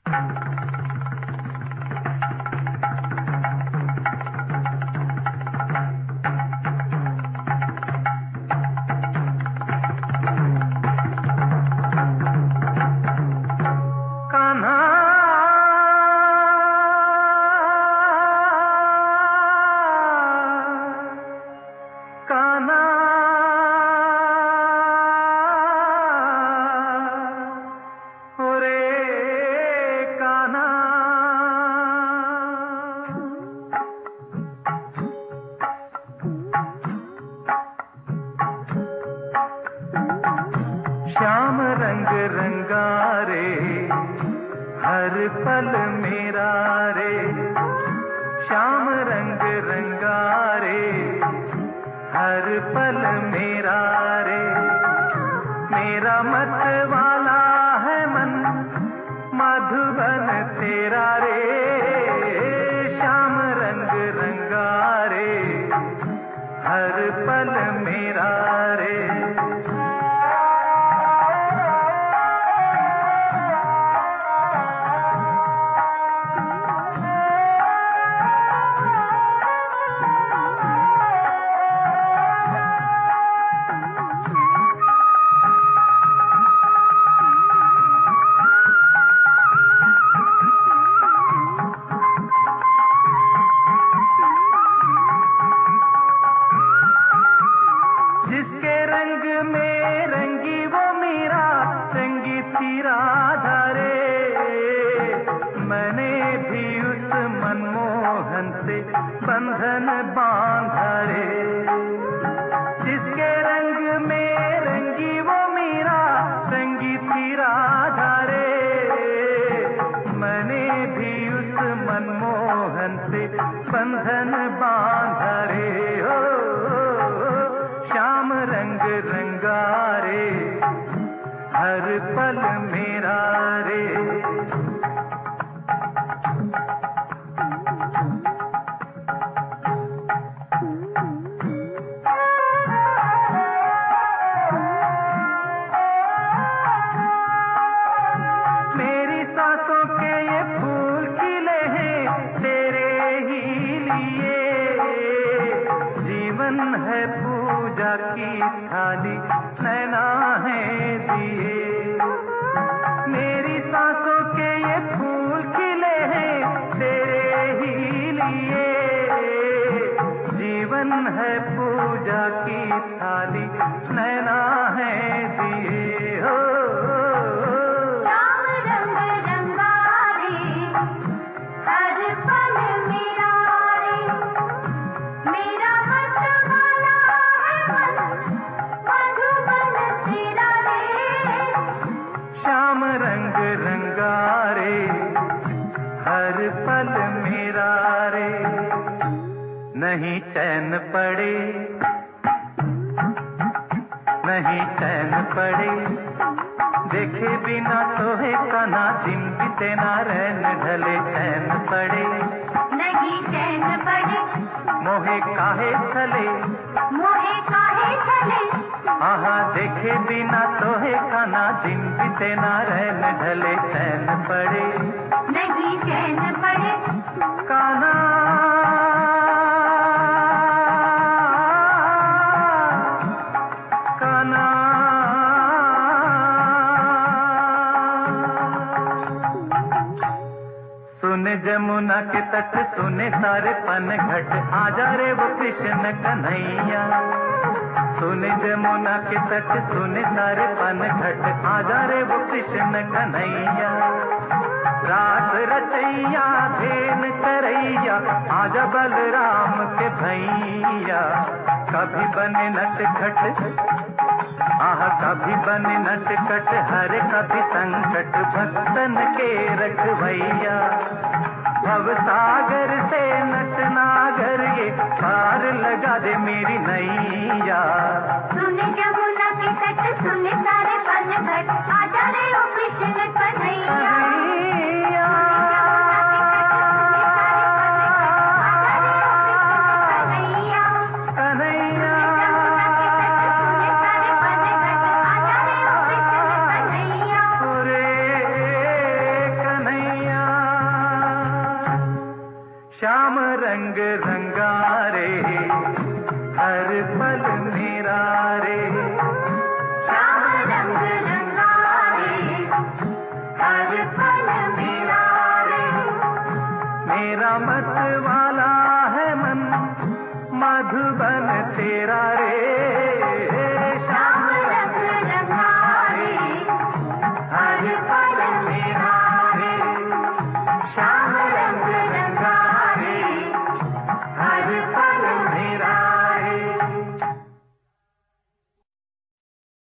श्याम रंग रंगारे हर पल मेरा रे, श्याम रंग रंगारे हर पल मेरा रे, मेरा मत वाला है मन मधुबन तेरा रे, श्याम रंग रंगारे हर पल मेरा रे। जिसके रंग में रंगी वो मीरा रंगी थी राधा रे, मैंने भी उस मनमोहन से बंधन बांधा रे। जिसके रंग में रंगी वो मीरा रंगी थी राधा रे, मैंने भी उस मनमोहन से बंधन बांधा रे। श्याम रंग रंगारे हर पल मेरा रे। मेरी सांसों के ये फूल खिले हैं तेरे ही लिए, जीवन है पूजा की थाली नैना है दिए। मेरी सांसों के ये फूल खिले हैं तेरे ही लिए, जीवन है पूजा की थाली नैना है दिए। हो श्याम रंग रंगारे हर पल मेरा रे। नहीं चैन पड़े नहीं चैन पड़े, देखे बिना तोहे कान्हा दिन बीते ना रैन ढले। चैन पड़े नहीं चैन पड़े, मोहे काहे छले आहा, देखे बिना तोहे कान्हा दिन बीते ना रैन ढले। चैन पड़े नहीं चैन पड़े, कान्हा कान्हा। सुने जमुना के तट सुने सारे पन घट, आजा रे वो कृष्ण कन्हैया। सुने जमुना के तट सुने सारे पन घट, आजा रे वो कृष्ण कन्हैया। रास रचैया धेन करैया, आजा बलराम के भैया। कभी बने नटखट आह, कभी बने नटखट हरे कभी संकट, भक्तन के रखवैया। भव सागर से नटनागर ये पार लगा दे मेरी नैया। सुने जमुना के तट सुने सारे पन घट, आजा रे ओ कृष्ण कन्हैया। कन्हैया श्याम रंग रंगारे हर पल में